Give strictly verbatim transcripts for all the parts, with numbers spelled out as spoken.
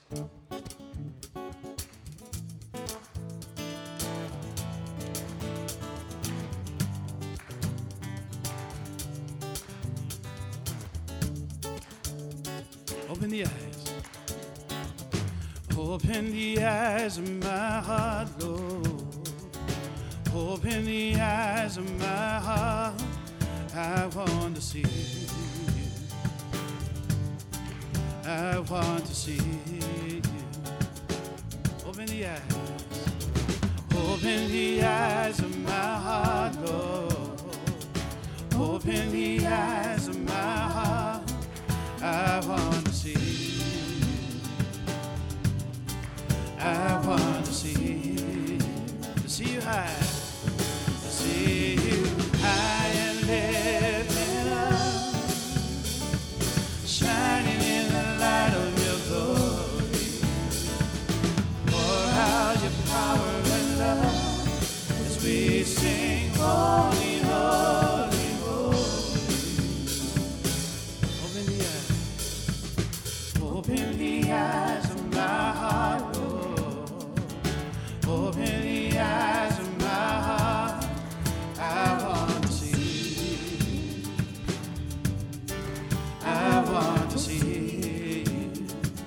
Open the eyes. Open the eyes of my heart, Lord. Open the eyes of my heart. I want to see you. I want to see you. Open the eyes. Open the eyes of my heart, Lord. Open the eyes of my heart. I want to see you. I want to see you. To see you high. To see you high and lifted up, shining in the light of your glory. Pour out your power and love as we sing, holy, holy, holy. Open the eyes. Open the eyes of my heart, Lord. Open the eyes of my heart. I want to see you. I want to see you.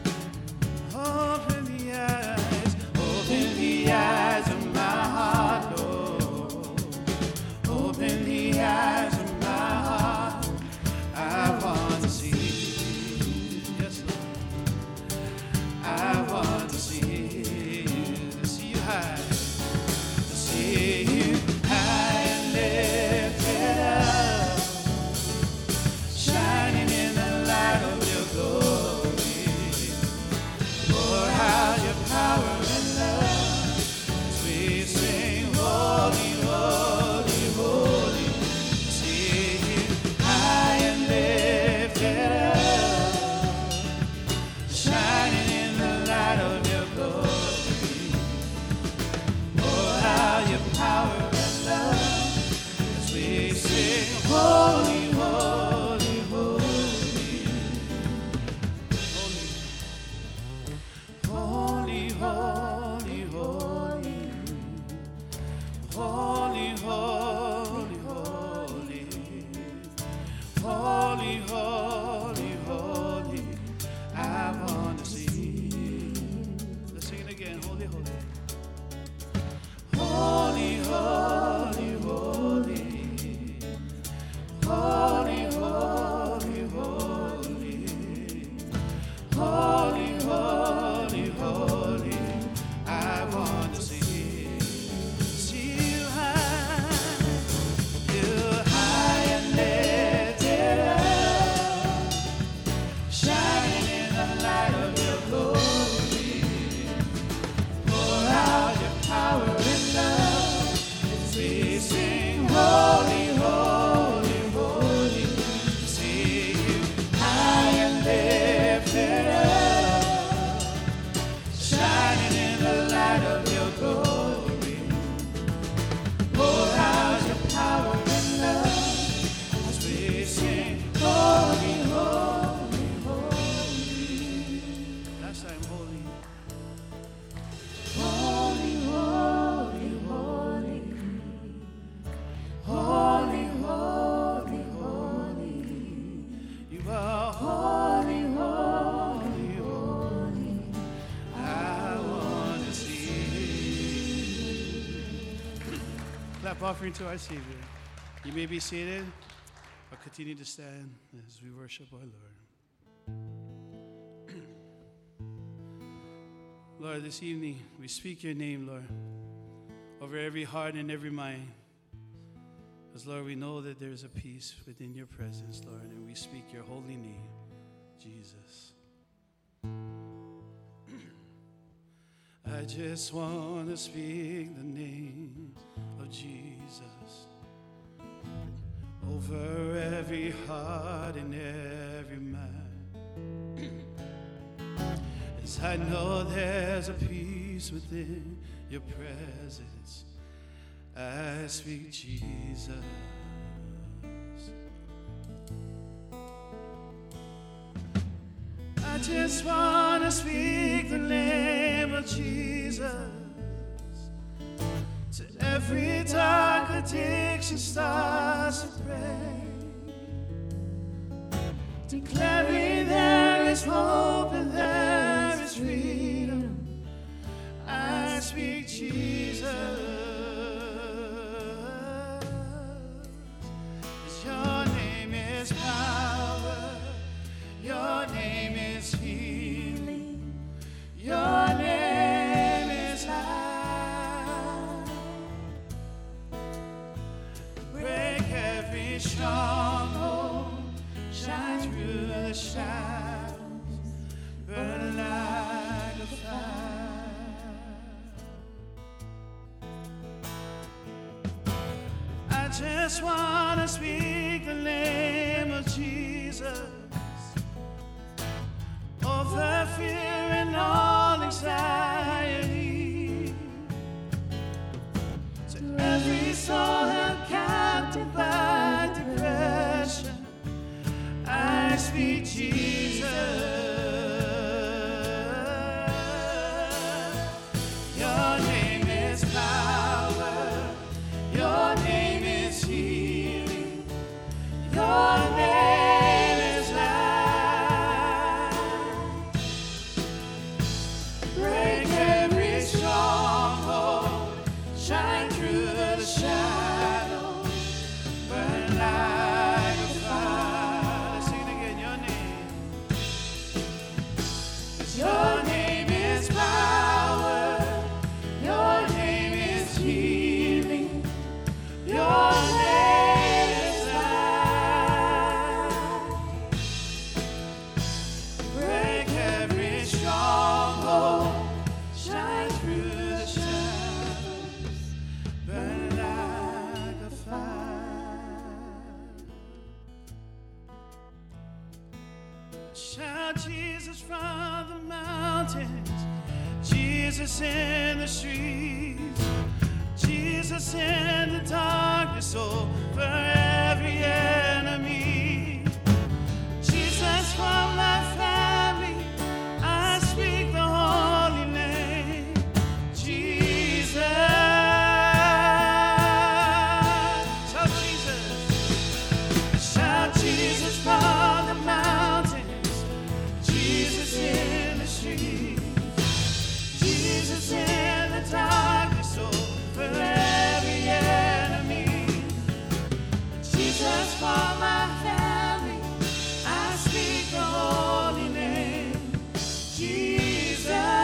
Open the eyes. Open the eyes of my heart, Lord. Open the eyes of my heart. I want to see you. Yes, Lord. I want to see you. To see you high. To see you high and lifted up, shining in the light of your glory. Pour out your power and love as we sing, holy, holy, holy. See you high and lifted up, shining in the light of your glory. Pour out your power and love as we sing, holy, holy, holy. Holy, holy, holy. Holy, holy, holy. Holy, holy, holy. I want to see you. Let's sing it again. Holy, holy. Holy, holy, holy. Holy, holy, holy. Holy, holy, holy. I want to see you. See you high. You high and lifted up, shining in the light of your glory. Pour out your power and love as we sing, holy, holy, holy. See you high and lifted up, shining in the light of your glory. Pour out your power and love as we sing, holy, holy, holy. Last time, holy. Holy, holy, holy. Holy, holy, holy. You are holy, holy, holy. I want to see you. Clap offering to our Savior. You may be seated or continue to stand as we worship our Lord. Lord, this evening we speak your name, Lord, over every heart and every mind. Because, Lord, we know that there is a peace within your presence, Lord, and we speak your holy name, Jesus. I just want to speak the name of Jesus over every heart and every mind. As I know there's a peace within your presence, I speak Jesus. I just want to speak the name of Jesus to every dark addiction starts to break, declaring there is hope and there is freedom. I speak Jesus. 'Cause your name is power, your name is healing, your name is life. Break every stronghold, shine through the shadows, burn like a fire. I just want to speak the name of Jesus over fear and all anxiety, to every soul held captive by depression. I speak Jesus. Your name is power, your name is healing, your name is life. Break every stronghold, shine through the shadows, burn like a fire. Let's sing it again. Your name, 'cause your name is power, your name is healing, your name is life. Break every stronghold, shine through the shadows, burn like a fire. Shout Jesus from the mountains, Jesus in the streets, Jesus in the darkness over every enemy. Jesus for my family, I speak the holy name. Jesus. Shout Jesus. Shout Jesus from the mountains, Jesus in the streets, Jesus in the darkness over every enemy. Jesus for my family, I speak the holy name. Jesus.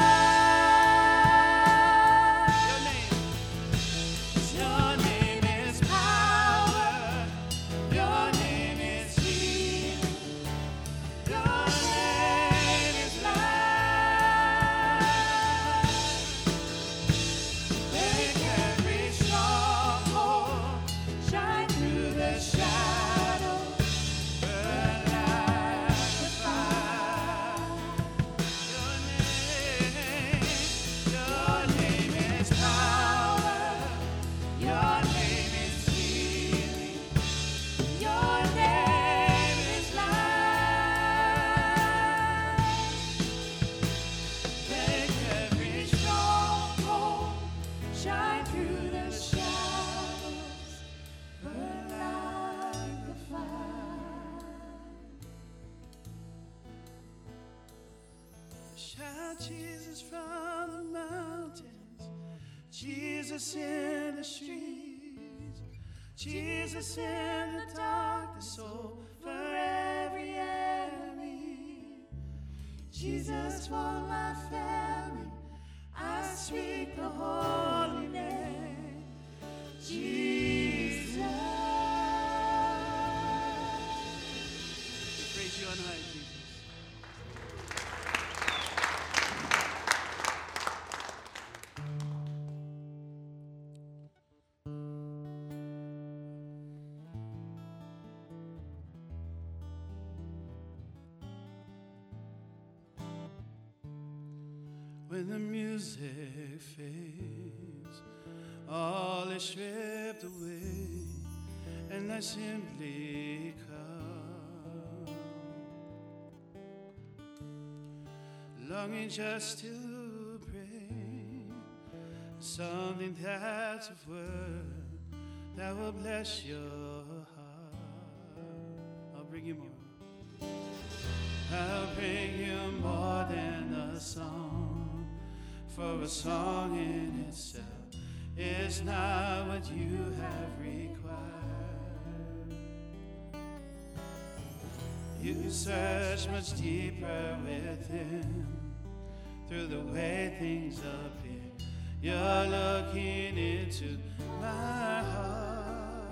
Your name, your name is power, your name is healing, your name is life. Break every stronghold, shine through the shadows, burn like a fire. Your name, your name is power, your name is healing, your name is life. Break every stronghold, shine through the shadows, burn like a fire. Shout Jesus from the mountains, Jesus in the streets, Jesus in the darkness over every enemy. Jesus for my family, I speak the holy name. Jesus. We praise you on high, Jesus. When the music fades, all is stripped away, and I simply come. longing just to pray something that's of word that will bless your heart. I'll bring you more. I'll bring you more than a song, for a song in itself is not what you have required. You search much deeper within, through the way things appear. You're looking into my heart.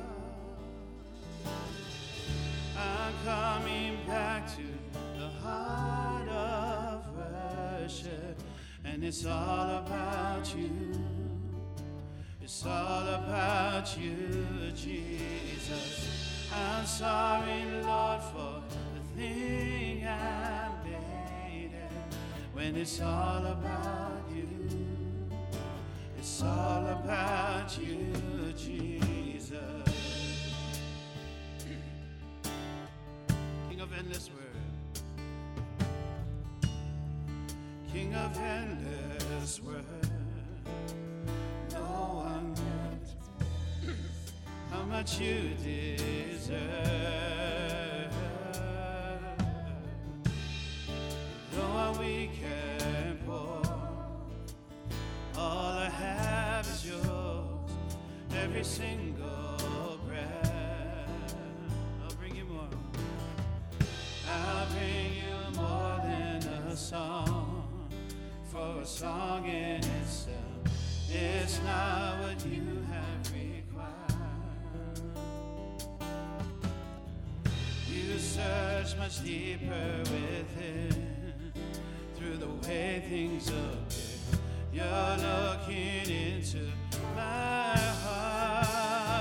I'm coming back to the heart of worship, and it's all about you. It's all about you, Jesus. I'm sorry, Lord, for the thing I made it. When it's all about you, it's all about you, Jesus. King of endless word, King of endless word. No one knows how much you deserve. Though I'm weak and poor, all I have is yours, every single breath. I'll bring you more. I'll bring you more than a song, for a song in itself it's not what you have required. You search much deeper within, through the way things appear. You're looking into my heart.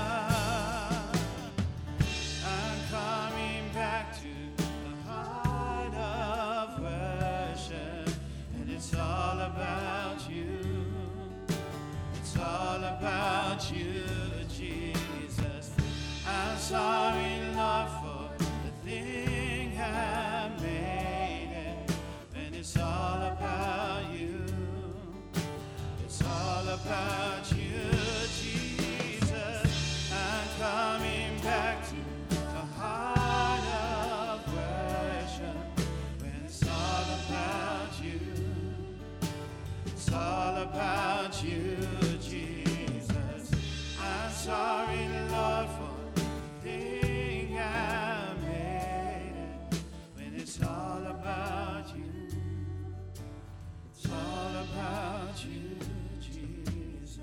I'm coming back to the heart of worship, and it's all about you. It's all about you, Jesus. I'm sorry, Lord, for the thing I made it. And it's all about you. It's all about you, Jesus. I'm coming back to the heart of worship. When it's all about you, it's all about you, Jesus. I'm sorry, Lord, for the thing I made it. When it's all about you, it's all about you, Jesus.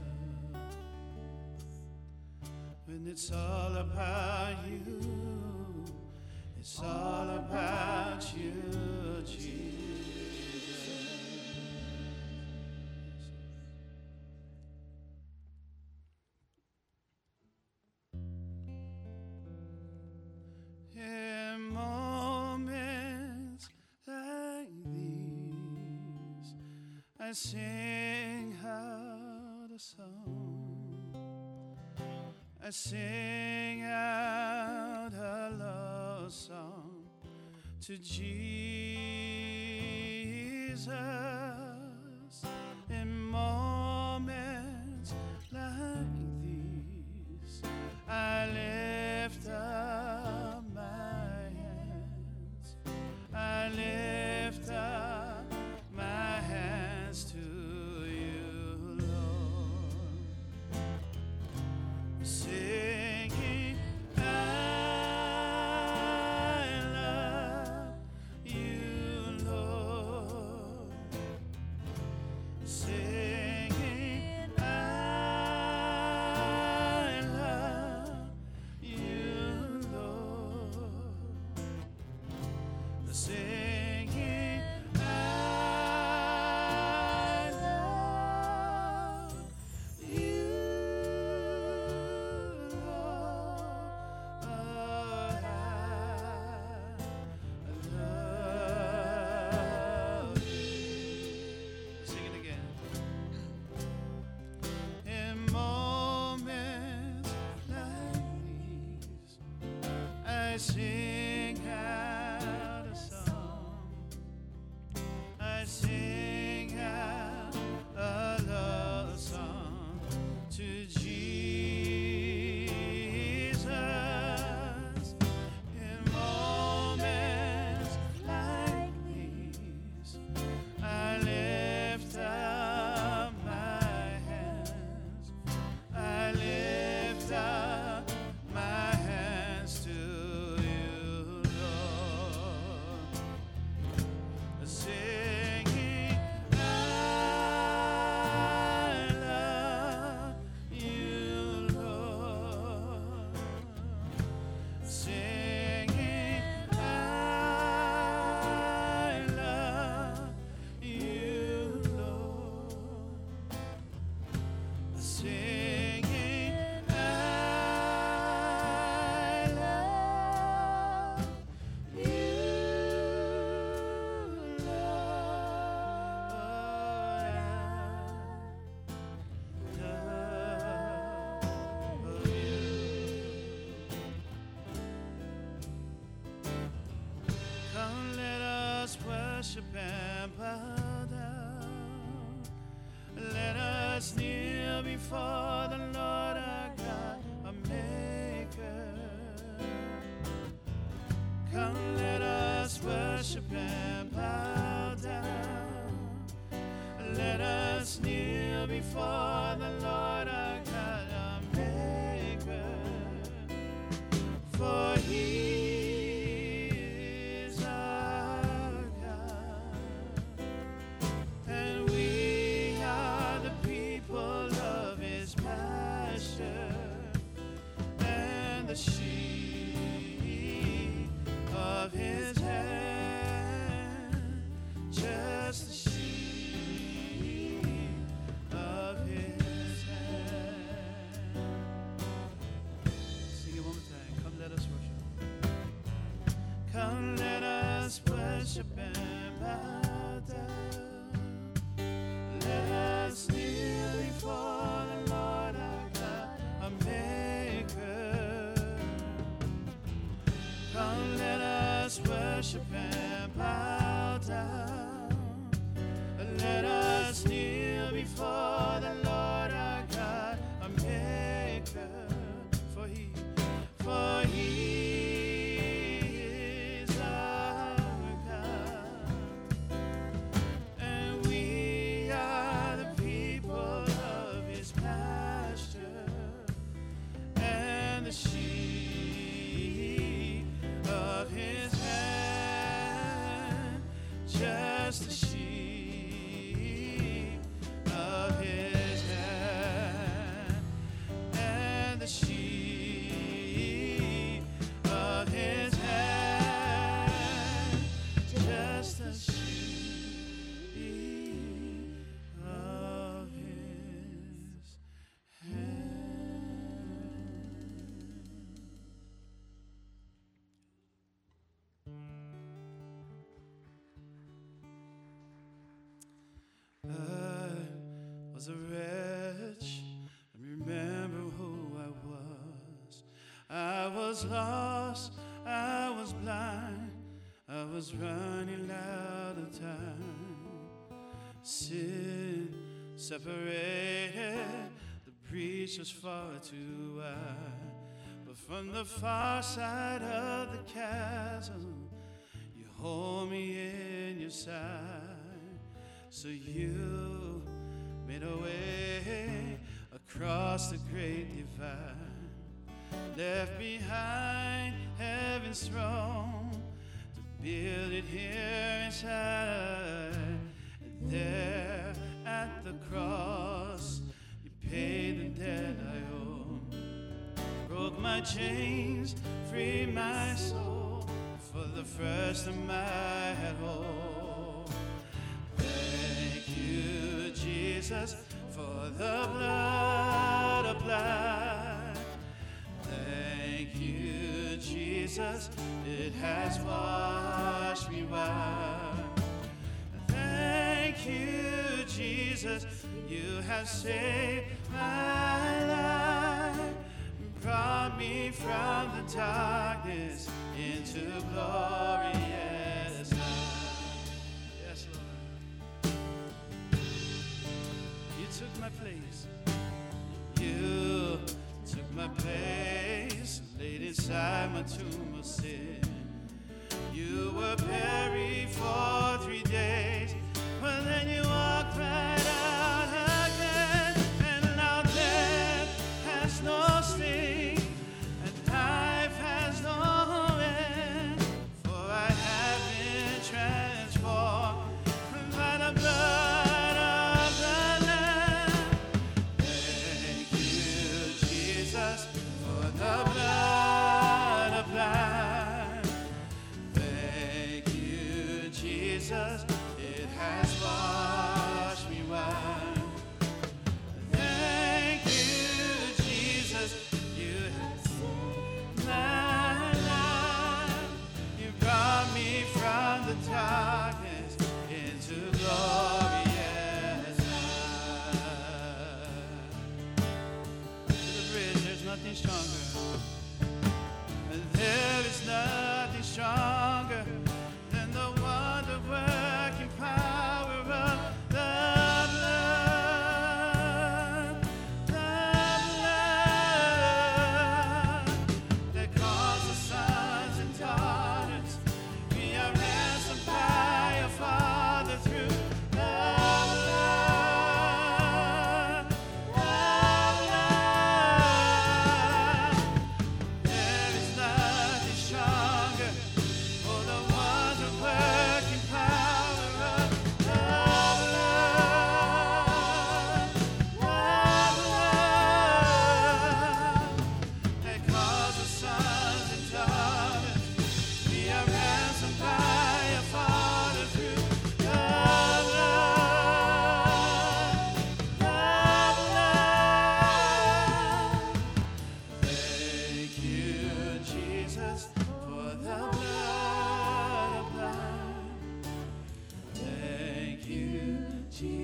When it's all about you, it's all about you, Jesus. In moments like these, I sing out a song. I sing out a love song to Jesus. In moments like these, I lift up my hands. I lift up my hands to you, Lord, singing, I love you, Lord. worship and bow down. Let us kneel before the Lord our God, our Maker. Come, let us worship and bow down. Let us kneel before the Lord our God, our Maker. For He is our God, and we are the people of His pasture, and the sheep of His hand, just the sheep of His hand. Sing it one more time. Come, let us worship. Come, let us worship and bow down. Let us kneel before the Lord our God, our Maker. Come, let us worship and bow down. Let us kneel before the Lord our God, our Maker. For He, for He is our God, and we are the people of His pasture, and the sheep of His hand, just the sheep of His hand, and the sheep of His hand, just the sheep of His hand. I was a wretch, and remember who I was. I was lost, I was blind, I was running out of time. Sin separated, the breach was far too wide. But from the far side of the chasm, you hold me in your side. So you made a way across the great divide, left behind heaven's throne to build it here inside. And there at the cross, you paid the debt I owe, broke my chains, freed my soul for the first time I had hope. Thank you, Jesus, for the blood applied. Thank you, Jesus, it has washed me white. Thank you, Jesus, you have saved my life, brought me from the darkness into glorious light. Yes, Lord. You took my place. You took my place, laid inside my tomb of sin. You were buried for three days, but then you walked right out again. And now death has no sting, and life has no end. For I have been transformed by the blood of the Lamb. Thank you, Jesus, for the blood applied. Thank you, Jesus, it has washed me white. Thank you, Jesus, you have saved my life. You brought me from the darkness into glorious light. To the bridge, there's nothing stronger. There is nothing stronger than the wonder word.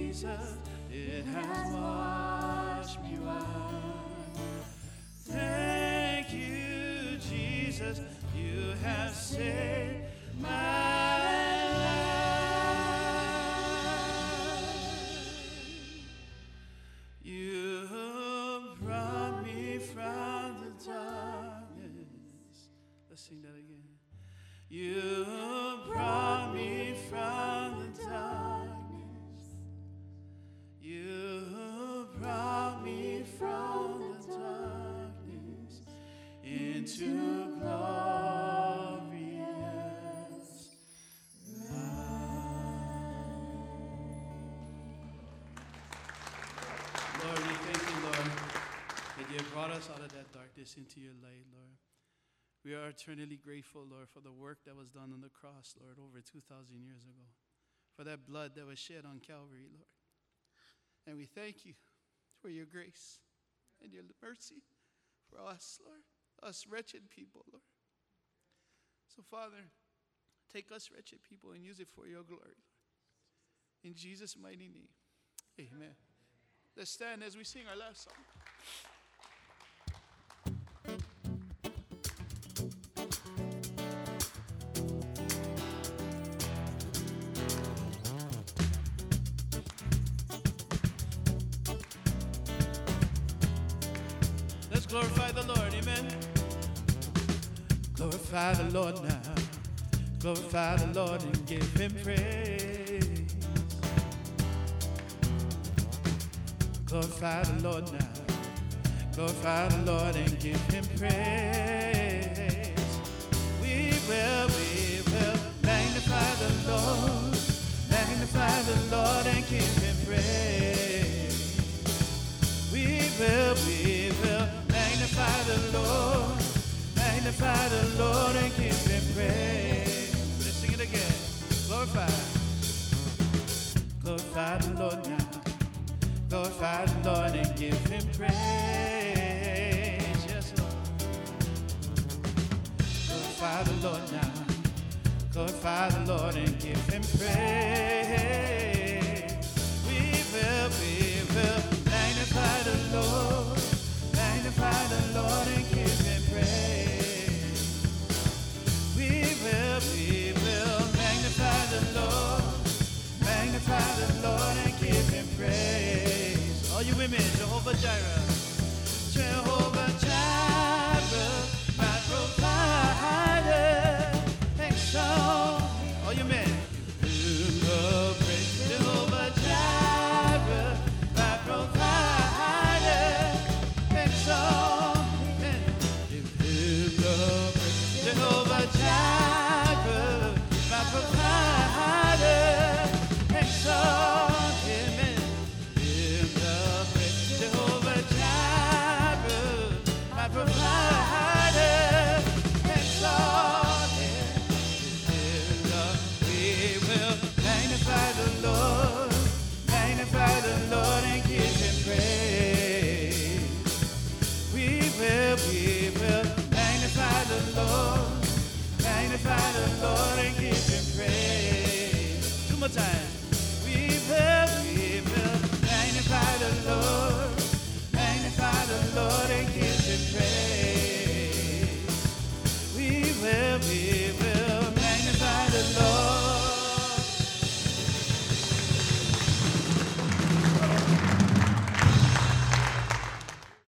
Jesus, it has washed me white. Thank you, Jesus, you have saved my life. You brought me from the darkness. Let's sing that again. You brought me from the darkness. You brought me from the darkness into glorious light. Lord, we thank you, Lord, that you have brought us out of that darkness into your light, Lord. We are eternally grateful, Lord, for the work that was done on the cross, Lord, over two thousand years ago, for that blood that was shed on Calvary, Lord. And we thank you for your grace and your mercy for us, Lord, us wretched people, Lord. So, Father, take us wretched people and use it for your glory. In Jesus' mighty name, amen. Let's stand as we sing our last song. Glorify the Lord, amen. Glorify the Lord now. Glorify the Lord and give him praise. Glorify the Lord now. Glorify the Lord and give him praise. We will, we will magnify the Lord. Magnify the Lord and give him praise. We will, we will magnify the Lord, magnify the Lord and give him praise. Let's sing it again. Glorify, glorify the Lord now. Glorify the Lord and give him praise. Yes, Lord. Glorify the Lord now. Glorify the Lord and give him praise. We will, we will magnify the Lord. Magnify the Lord and give him praise. We will, we will magnify the Lord. Magnify the Lord and give him praise. All you women, Jehovah Jireh. Jehovah Jireh, my provider. Exalt. All you men. Jehovah Jireh, my provider. Jehovah Jireh, my provider, exalt him and give the praise. Jehovah Jireh, my provider, exalt him and give the. We will magnify the Lord, magnify the Lord and give him praise. We will, we will magnify the Lord, magnify the Lord and give him praise. Two more times.